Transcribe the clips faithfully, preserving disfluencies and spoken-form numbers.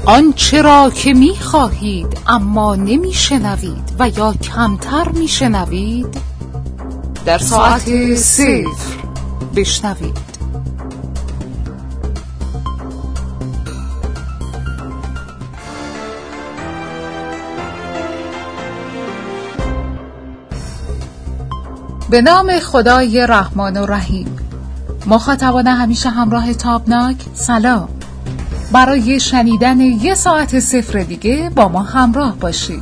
آنچه را که می خواهید اما نمی شنوید و یا کمتر می شنوید در ساعت صفر بشنوید. به نام خدای رحمان و رحیم. مخاطبان همیشه همراه تابناک، سلام. برای شنیدن یه ساعت صفر دیگه با ما همراه باشید.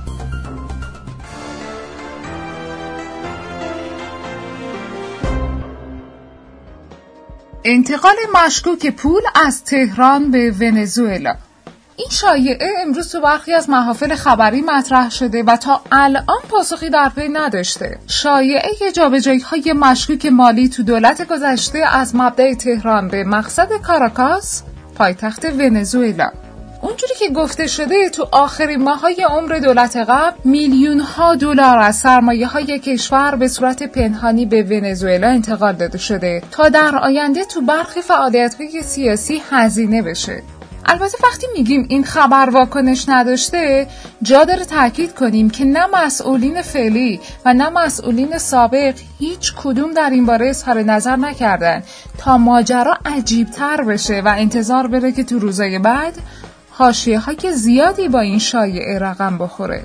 انتقال مشکوک پول از تهران به ونزوئلا. این شایعه امروز تو برخی از محافل خبری مطرح شده و تا الان پاسخی در پی نداشته. شایعه جابجایی‌های مشکوک مالی تو دولت گذشته از مبدأ تهران به مقصد کاراکاس، پایتخت ونزوئلا. اونجوری که گفته شده تو آخرین ماه‌های عمر دولت قبل میلیون‌ها دلار از سرمایه‌های کشور به صورت پنهانی به ونزوئلا انتقال داده شده تا در آینده تو برخی فعالیت‌های سیاسی هزینه بشه. البته وقتی میگیم این خبر واکنش نداشته، جا داره تاکید کنیم که نه مسئولین فعلی و نه مسئولین سابق هیچ کدوم در این باره اظهار نظر نکردن تا ماجرا عجیب‌تر بشه و انتظار بره که تو روزهای بعد حاشیه‌های زیادی با این شایعه رقم بخوره.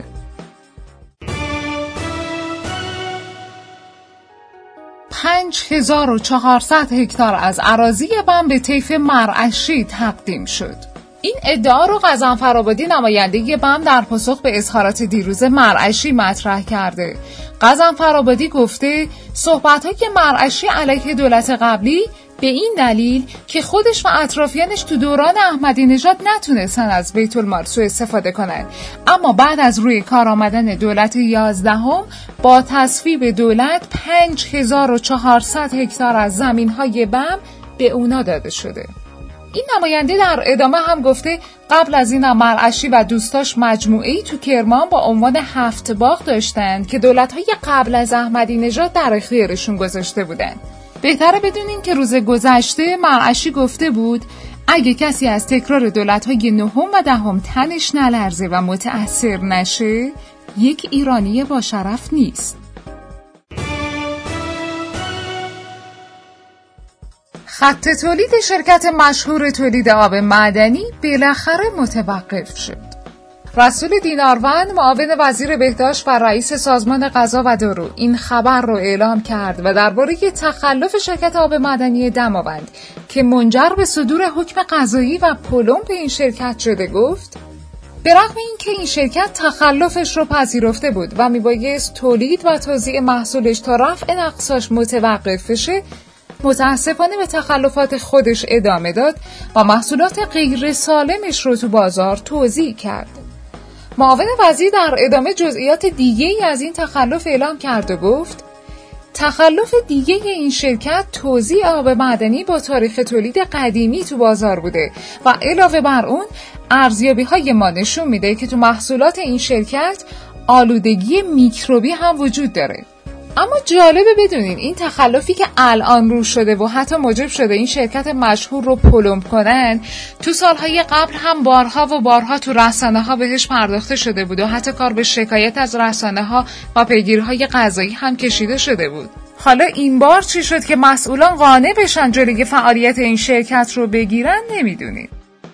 پنج هزار و چهارصد هکتار از اراضی بم به طیف مرعشی تقدیم شد. این ادعا رو غضنفرآبادی نماینده بم در پاسخ به اظهارات دیروز مرعشی مطرح کرده. غضنفرآبادی گفته صحبت‌های مرعشی علیه دولت قبلی به این دلیل که خودش و اطرافیانش تو دوران احمدی نژاد نتونستن از بیت المال سوء استفاده کنن، اما بعد از روی کار آمدن دولت یازدهم با تصویب دولت پنج هزار و چهارصد هکتار از زمین‌های بم به اونا داده شده. این نماینده در ادامه هم گفته قبل از این مرعشی و دوستاش مجموعه‌ای تو کرمان با عنوان هفت باغ داشتن که دولت‌های قبل از احمدی نژاد در اختیارشون گذاشته بودن. بهتره بدونین که روز گذشته مرعشی گفته بود اگه کسی از تکرار دولت‌های نهم و دهم تنش نلرزه و متأثر نشه، یک ایرانی با شرف نیست. خط تولید شرکت مشهور تولید آب معدنی بالاخره متوقف شد. رسول دیناروند، معاون وزیر بهداشت و رئیس سازمان غذا و دارو، این خبر رو اعلام کرد و درباره تخلف شرکت آب معدنی دماوند که منجر به صدور حکم قضایی و پلمب این شرکت شده گفت به رغم اینکه این شرکت تخلفش رو پذیرفته بود و میبایست تولید و توزیع محصولش تا رفع نقصاش متوقف بشه، متاسفانه به تخلفات خودش ادامه داد و محصولات غیر سالمش رو تو بازار توزیع کرد. معاون وزیر در ادامه جزئیات دیگه ای از این تخلف اعلام کرد و گفت تخلف دیگه این شرکت توزیع آب معدنی با تاریخ تولید قدیمی تو بازار بوده و علاوه بر اون ارزیابی های ما نشون میده که تو محصولات این شرکت آلودگی میکروبی هم وجود داره. اما جالبه بدونین این تخلفی که الان رو شده و حتی موجب شده این شرکت مشهور رو پلمب کنن، تو سالهای قبل هم بارها و بارها تو رسانه‌ها بهش پرداخته شده بود و حتی کار به شکایت از رسانه‌ها و پیگیری‌های قضایی هم کشیده شده بود. حالا این بار چی شد که مسئولان قانع بشن جلوی فعالیت این شرکت رو بگیرن نمیدونیم.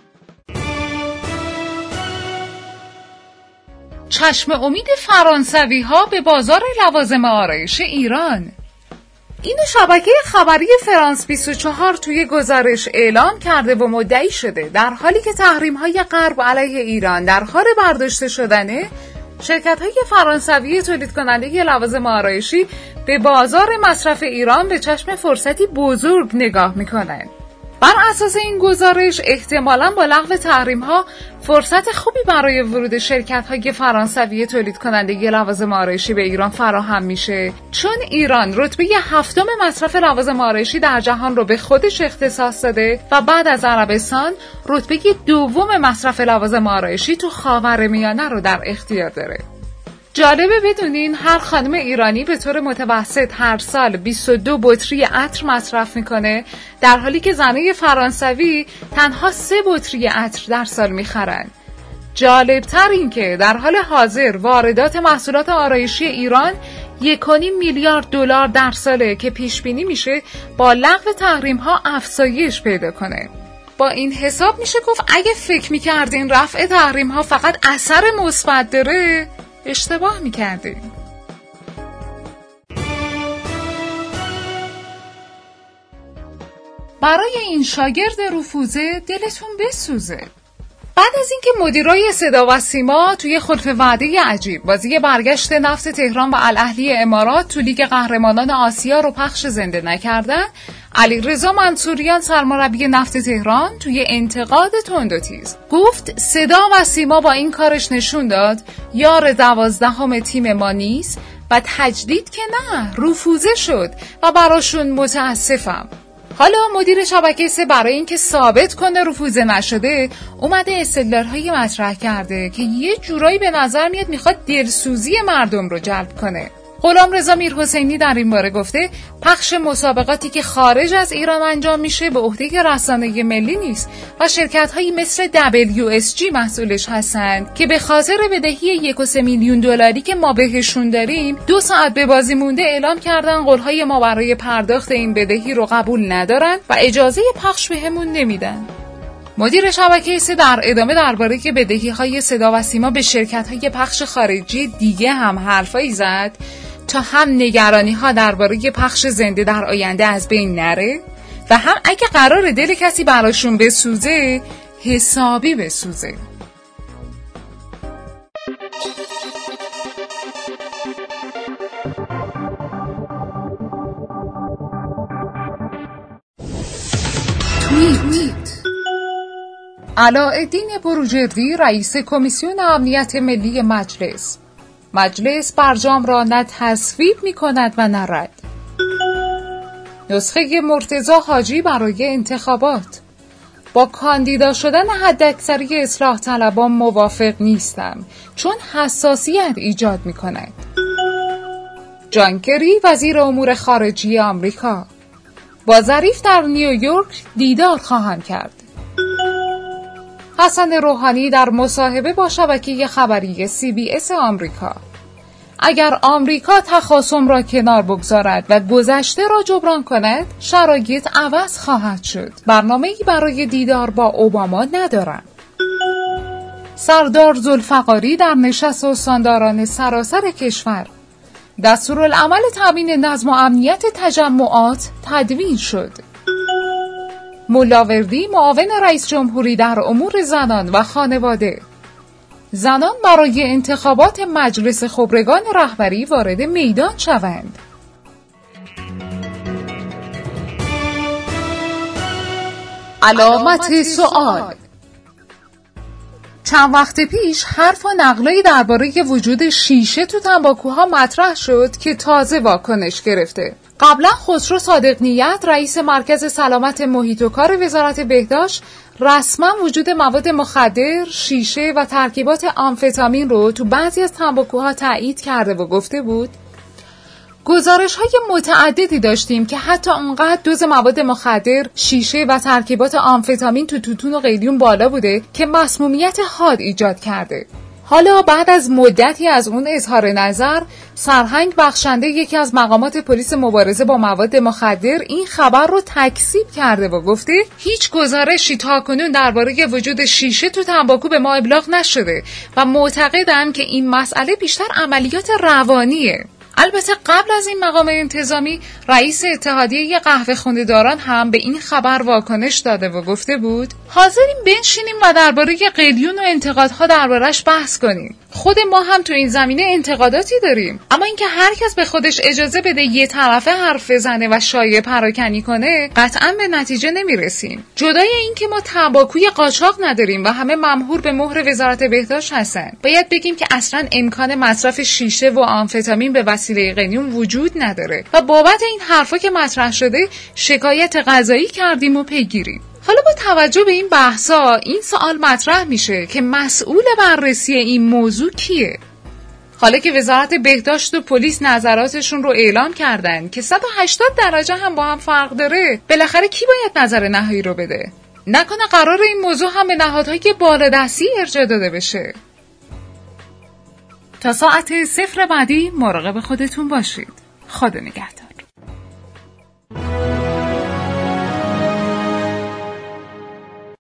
چشم امید فرانسوی ها به بازار لوازم آرایش ایران. این شبکه خبری فرانس بیست و چهار توی گزارش اعلام کرده و مدعی شده در حالی که تحریم های غرب علیه ایران در حال برداشته شدنه، شرکت های فرانسوی تولید کننده لوازم آرایشی به بازار مصرف ایران به چشم فرصتی بزرگ نگاه میکنن. بر اساس این گزارش احتمالاً با لغو تحریم‌ها فرصت خوبی برای ورود شرکت‌های فرانسوی تولید کننده لوازم آرایشی به ایران فراهم میشه، چون ایران رتبه هفتم مصرف لوازم آرایشی در جهان رو به خودش اختصاص داده و بعد از عربستان رتبه دوم مصرف لوازم آرایشی تو خاورمیانه رو در اختیار داره. جالبه بدونین هر خانم ایرانی به طور متوسط هر سال بیست و دو بطری عطر مصرف میکنه، در حالی که زنای فرانسوی تنها سه بطری عطر در سال میخرن. جالبتر این که در حال حاضر واردات محصولات آرایشی ایران یک و نیم میلیارد دلار در ساله که پیش بینی میشه با لغو تحریم ها افزایش پیدا کنه. با این حساب میشه گفت اگه فکر میکردین رفع تحریم ها فقط اثر مثبت داره، اشتباه میکردین. برای این شاگرد رفوزه دلتون بسوزه. بعد از اینکه مدیرای صدا و سیما توی خلف وعده عجیب بازی برگشت نفت تهران و الاهلی امارات تو لیگ قهرمانان آسیا رو پخش زنده نکردن، علیرضا منصوریان سرمربی نفت تهران توی انتقاد تند و تیز گفت صدا و سیما با این کارش نشون داد یار دوازدهم تیم ما نیست و تجدید که نه، رفوزه شد و براشون متاسفم. حالا مدیر شبکه سه برای اینکه ثابت کنه رفوزه نشده اومده استدلال‌های مطرح کرده که یه جورایی به نظر میاد میخواد دلسوزی مردم رو جلب کنه. غلامرضا میرحسینی در این باره گفته پخش مسابقاتی که خارج از ایران انجام میشه به عهده رسانه ملی نیست و شرکت‌هایی مثل دبلیو اس جی مسئولش هستند که به خاطر بدهی یک و سه میلیون دلاری که ما بهشون داریم دو ساعت به بازی مونده اعلام کردن قول‌های ما برای پرداخت این بدهی رو قبول ندارن و اجازه پخش بهمون نمیدن. مدیر شبکه سه در ادامه درباره که بدهی‌های صدا و سیما به شرکت‌های پخش خارجی دیگه هم حرفایی زد تا هم نگرانی‌ها درباره پخش زنده در آینده از بین نره و هم اگه قرار دل کسی براشون بسوزه حسابی بسوزه. توییت: علاءالدین بروجردی رئیس کمیسیون امنیت ملی مجلس: مجلس برجام را نه تصویب می کند و نه رد. نسخه مرتضی حاجی برای انتخابات: با کاندیدا شدن حداکثری اصلاح طلبان موافق نیستم چون حساسیت ایجاد می کند. جان کری وزیر امور خارجه آمریکا: با ظریف در نیویورک دیدار خواهم کرد. حسن روحانی در مصاحبه با شبکه خبری سی بی اس آمریکا: اگر آمریکا تخاصم را کنار بگذارد و گذشته را جبران کند، شرایط عوض خواهد شد. برنامه‌ای برای دیدار با اوباما ندارم. سردار ذوالفقاری در نشست استانداران سراسر کشور: دستورالعمل تامین نظم و امنیت تجمعات تدوین شد. ملاوردی معاون رئیس جمهوری در امور زنان و خانواده: زنان برای انتخابات مجلس خبرگان رهبری وارد میدان شوند. علامت سوال: چند وقت پیش حرف و نقلایی درباره وجود شیشه تو تنباکوها مطرح شد که تازه واکنش گرفته. قبلا خسرو صادق نیت رئیس مرکز سلامت محیط و کار وزارت بهداشت رسما وجود مواد مخدر، شیشه و ترکیبات آمفتامین رو تو بعضی از تنباکوها تایید کرده و گفته بود گزارش‌های متعددی داشتیم که حتی اونقدر دوز مواد مخدر، شیشه و ترکیبات آمفتامین تو توتون و قلیون بالا بوده که مسمومیت حاد ایجاد کرده. حالا بعد از مدتی از اون اظهار نظر، سرهنگ بخشنده یکی از مقامات پلیس مبارزه با مواد مخدر این خبر رو تکذیب کرده و گفته هیچ گزارشی تاکنون درباره وجود شیشه تو تنباکو به ما ابلاغ نشده و معتقدم که این مسئله بیشتر عملیات روانیه. البته قبل از این مقام انتظامی رئیس اتحادیه قهوه خونه‌داران هم به این خبر واکنش داده و گفته بود حاضریم بنشینیم و درباره قلیون و انتقادها دربارش بحث کنیم. خود ما هم تو این زمینه انتقاداتی داریم، اما اینکه هر کس به خودش اجازه بده یه طرفه حرف بزنه و شایعه پراکنی کنه قطعاً به نتیجه نمیرسیم. جدای اینکه ما تنباکوی قاچاق نداریم و همه ممحور به مهر وزارت بهداشت هستن، باید بگیم که اصلاً امکان مصرف شیشه و آمفتامین به وسیله قلیون وجود نداره و بابت این حرفا که مطرح شده شکایت قضایی کردیم و پیگیریم. حالا با توجه به این بحثا این سوال مطرح میشه که مسئول بررسی این موضوع کیه؟ حالا که وزارت بهداشت و پلیس نظراتشون رو اعلام کردن که صد و هشتاد درجه هم با هم فرق داره، بالاخره کی باید نظر نهایی رو بده؟ نکنه قرار این موضوع هم به نهادهای بالادستی ارجاع داده بشه؟ تا ساعت صفر بعدی مراقب خودتون باشید. خدا نگهدار.